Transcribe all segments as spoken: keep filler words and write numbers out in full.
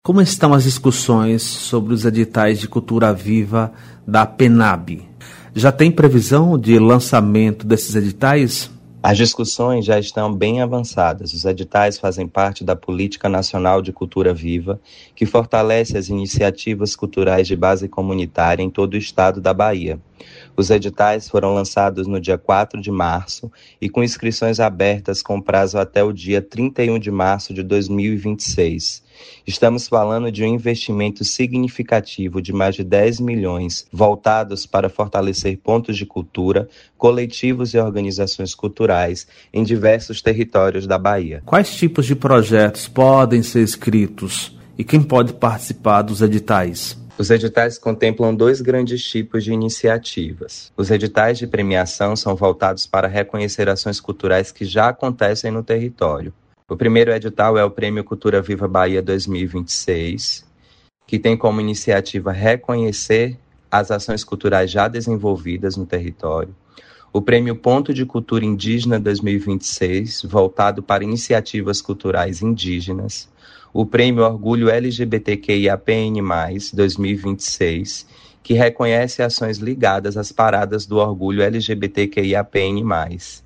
Como estão as discussões sobre os editais de cultura viva da PENAB? Já tem previsão de lançamento desses editais? As discussões já estão bem avançadas. Os editais fazem parte da Política Nacional de Cultura Viva, que fortalece as iniciativas culturais de base comunitária em todo o estado da Bahia. Os editais foram lançados no dia quatro de março e com inscrições abertas com prazo até o dia trinta e um de março de dois mil e vinte e seis. Estamos falando de um investimento significativo de mais de dez milhões voltados para fortalecer pontos de cultura, coletivos e organizações culturais em diversos territórios da Bahia. Quais tipos de projetos podem ser inscritos e quem pode participar dos editais? Os editais contemplam dois grandes tipos de iniciativas. Os editais de premiação são voltados para reconhecer ações culturais que já acontecem no território. O primeiro edital é o Prêmio Cultura Viva Bahia dois mil e vinte e seis, que tem como iniciativa reconhecer as ações culturais já desenvolvidas no território. O Prêmio Ponto de Cultura Indígena dois mil e vinte e seis, voltado para iniciativas culturais indígenas. O Prêmio Orgulho L G B T Q I A P N mais, dois mil e vinte e seis, que reconhece ações ligadas às paradas do Orgulho L G B T Q I A P N mais.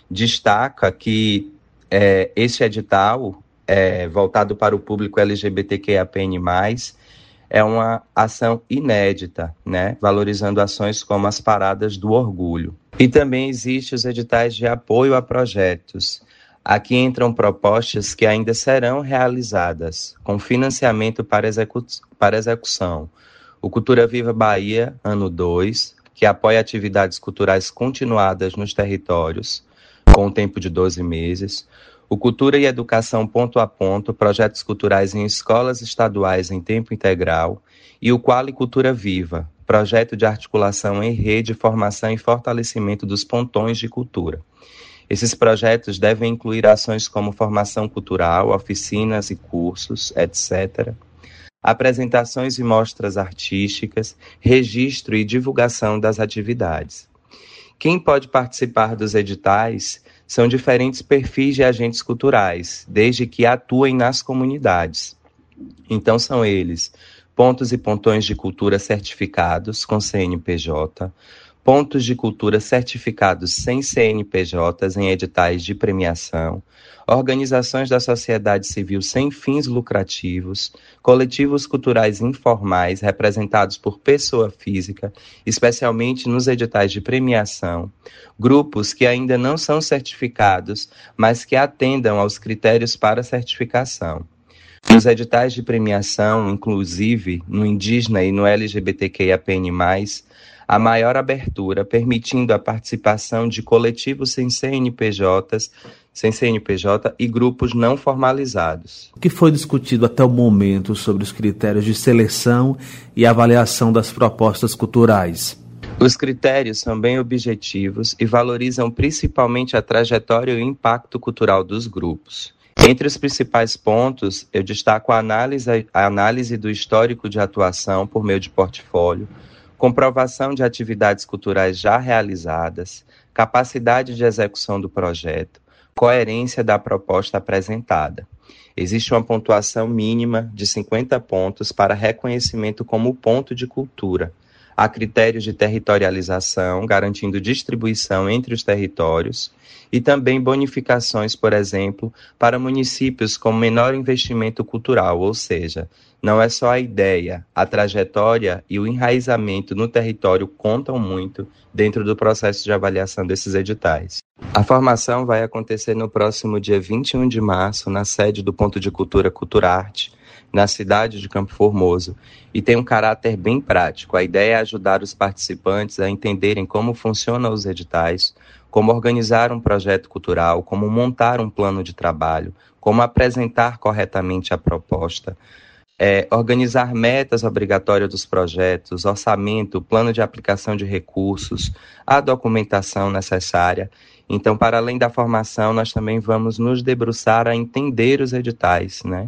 Destaca que é, este edital, é, voltado para o público L G B T Q I A P N mais, é uma ação inédita, né? Valorizando ações como as paradas do orgulho. E também existem os editais de apoio a projetos. Aqui entram propostas que ainda serão realizadas, com financiamento para, execu- para execução. O Cultura Viva Bahia, ano dois, que apoia atividades culturais continuadas nos territórios, com um tempo de doze meses. O Cultura e Educação Ponto a Ponto, projetos culturais em escolas estaduais em tempo integral. E o Quali Cultura Viva, projeto de articulação em rede, formação e fortalecimento dos pontões de cultura. Esses projetos devem incluir ações como formação cultural, oficinas e cursos, etcétera, apresentações e mostras artísticas, registro e divulgação das atividades. Quem pode participar dos editais são diferentes perfis de agentes culturais, desde que atuem nas comunidades. Então são eles, pontos e pontões de cultura certificados com C N P J, pontos de cultura certificados sem C N P Js em editais de premiação, organizações da sociedade civil sem fins lucrativos, coletivos culturais informais representados por pessoa física, especialmente nos editais de premiação, grupos que ainda não são certificados, mas que atendam aos critérios para certificação. Nos editais de premiação, inclusive no indígena e no L G B T Q I A P N mais, a maior abertura, permitindo a participação de coletivos sem C N P Js, sem C N P J e grupos não formalizados. O que foi discutido até o momento sobre os critérios de seleção e avaliação das propostas culturais? Os critérios são bem objetivos e valorizam principalmente a trajetória e o impacto cultural dos grupos. Entre os principais pontos, eu destaco a análise, a análise do histórico de atuação por meio de portfólio, comprovação de atividades culturais já realizadas, capacidade de execução do projeto, coerência da proposta apresentada. Existe uma pontuação mínima de cinquenta pontos para reconhecimento como ponto de cultura. Há critérios de territorialização, garantindo distribuição entre os territórios, e também bonificações, por exemplo, para municípios com menor investimento cultural, ou seja, não é só a ideia, a trajetória e o enraizamento no território contam muito dentro do processo de avaliação desses editais. A formação vai acontecer no próximo dia vinte e um de março, na sede do Ponto de Cultura Culturarte, na cidade de Campo Formoso, e tem um caráter bem prático. A ideia é ajudar os participantes a entenderem como funcionam os editais, como organizar um projeto cultural, como montar um plano de trabalho, como apresentar corretamente a proposta, é, organizar metas obrigatórias dos projetos, orçamento, plano de aplicação de recursos, a documentação necessária. Então, para além da formação, nós também vamos nos debruçar a entender os editais, né?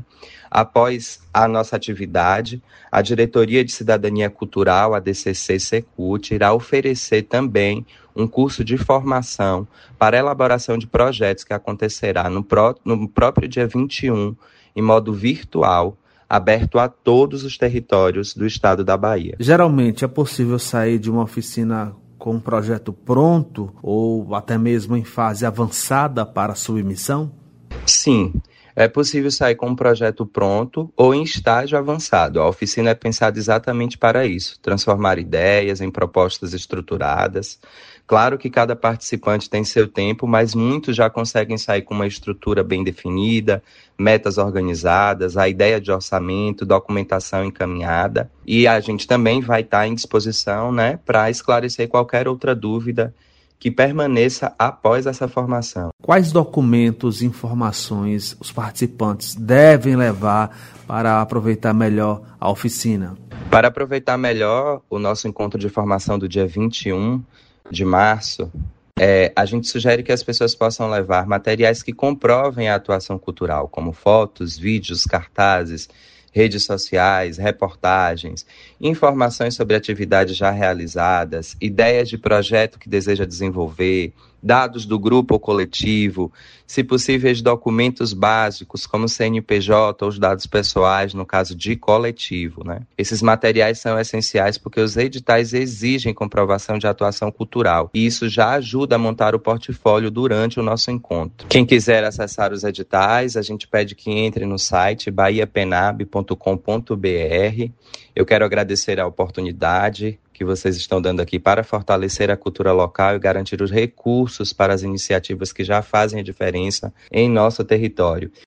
Após a nossa atividade, a Diretoria de Cidadania Cultural, a D C C Secult, irá oferecer também um curso de formação para elaboração de projetos que acontecerá no, pró- no próprio dia vinte e um, em modo virtual, aberto a todos os territórios do estado da Bahia. Geralmente é possível sair de uma oficina com um projeto pronto ou até mesmo em fase avançada para submissão? Sim, é possível sair com um projeto pronto ou em estágio avançado. A oficina é pensada exatamente para isso, transformar ideias em propostas estruturadas. Claro que cada participante tem seu tempo, mas muitos já conseguem sair com uma estrutura bem definida, metas organizadas, a ideia de orçamento, documentação encaminhada. E a gente também vai estar em disposição, né, para esclarecer qualquer outra dúvida que permaneça após essa formação. Quais documentos e informações os participantes devem levar para aproveitar melhor a oficina? Para aproveitar melhor o nosso encontro de formação do dia vinte e um de março, é, a gente sugere que as pessoas possam levar materiais que comprovem a atuação cultural, como fotos, vídeos, cartazes, redes sociais, reportagens, informações sobre atividades já realizadas, ideias de projeto que deseja desenvolver, dados do grupo ou coletivo, se possíveis documentos básicos como C N P J ou os dados pessoais no caso de coletivo, né? Esses materiais são essenciais porque os editais exigem comprovação de atuação cultural e isso já ajuda a montar o portfólio durante o nosso encontro. Quem quiser acessar os editais, a gente pede que entre no site bahia penab ponto com ponto b r. Eu quero agradecer a oportunidade que vocês estão dando aqui para fortalecer a cultura local e garantir os recursos para as iniciativas que já fazem a diferença em nosso território.